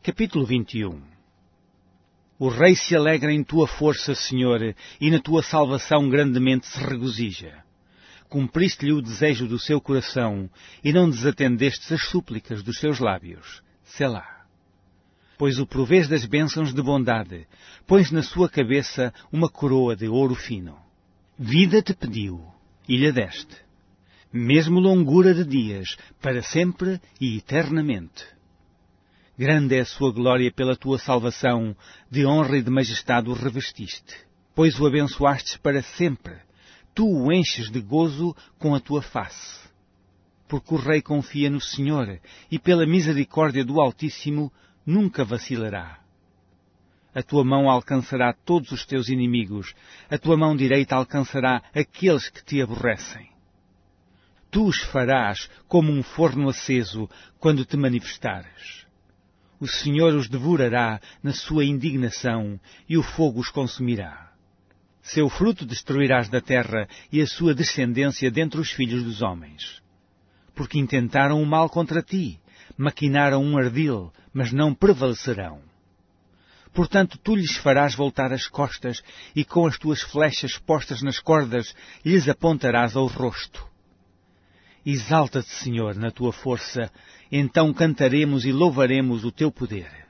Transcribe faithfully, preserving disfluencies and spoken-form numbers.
Capítulo vinte e um. O rei se alegra em tua força, Senhor, e na tua salvação grandemente se regozija. Cumpriste-lhe o desejo do seu coração, e não desatendestes as súplicas dos seus lábios. Selá. Pois o provês das bênçãos de bondade, pões na sua cabeça uma coroa de ouro fino. Vida te pediu, e lhe deste. Mesmo longura de dias, para sempre e eternamente. Grande é a sua glória pela tua salvação, de honra e de majestade o revestiste, pois o abençoastes para sempre. Tu o enches de gozo com a tua face. Porque o rei confia no Senhor, e pela misericórdia do Altíssimo nunca vacilará. A tua mão alcançará todos os teus inimigos, a tua mão direita alcançará aqueles que te aborrecem. Tu os farás como um forno aceso quando te manifestares. O Senhor os devorará na sua indignação, e o fogo os consumirá. Seu fruto destruirás da terra, e a sua descendência dentre os filhos dos homens. Porque intentaram o mal contra ti, maquinaram um ardil, mas não prevalecerão. Portanto, tu lhes farás voltar as costas, e com as tuas flechas postas nas cordas, lhes apontarás ao rosto. Exalta-te, Senhor, na tua força, então cantaremos e louvaremos o teu poder.